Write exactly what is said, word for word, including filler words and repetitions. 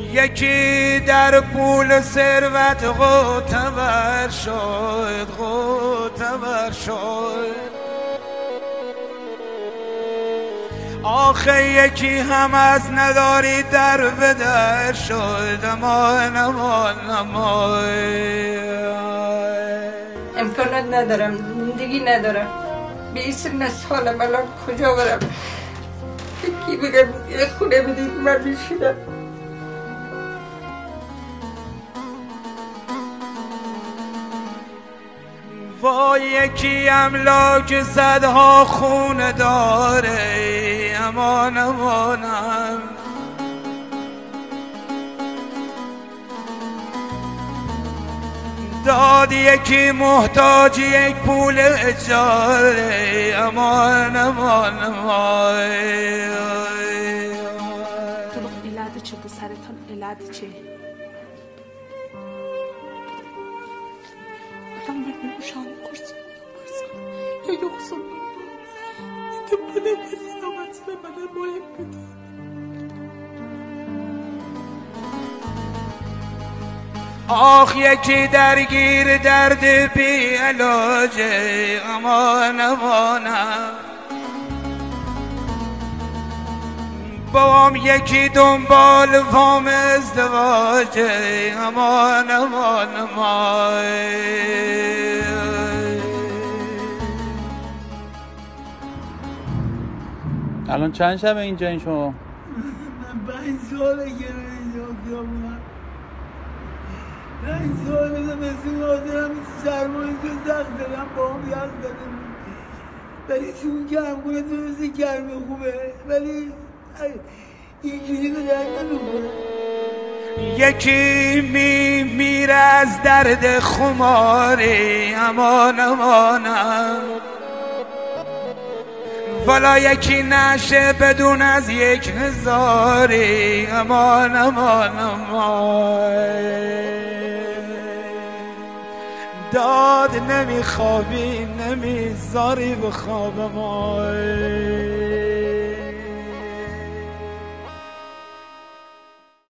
یکی در پول ثروت غوطه‌ور شد غوطه‌ور شد آخه یکی هم از نداری در به در شد امان امان امان امکانات ندارم زندگی ندارم بیست سالم الان کجا برم یکی بگم یه خونه بدید من بشینم وای یکی املاک صدها خونه داره امان امانم داد یکی محتاج یک پول اجاره امان امان امان علت چه سرطان علت چه الان من نوشان کرسی یا یخصون تو بده سلامت به من مهم بده آخ یکی درگیر درد بی علاجه امان امانم بابام یکی دنبال وام ازدواجه امان امان امان الان چند شبه اینجا این شما؟ من پنج ساله که اینجا بودم پنج ساله که مثل حاضرم سرمایی که زخت دارم با هم یخ دارم ولی چون گرم کنه تو مثل گرم خوبه ولی اینجوری به درد نمیخوره یکی می میره از درد خماری امان امانم والا یکی نشه بدون از یک هزاری امان امان امان داد نمیخوابی نمیذاری به خواب ما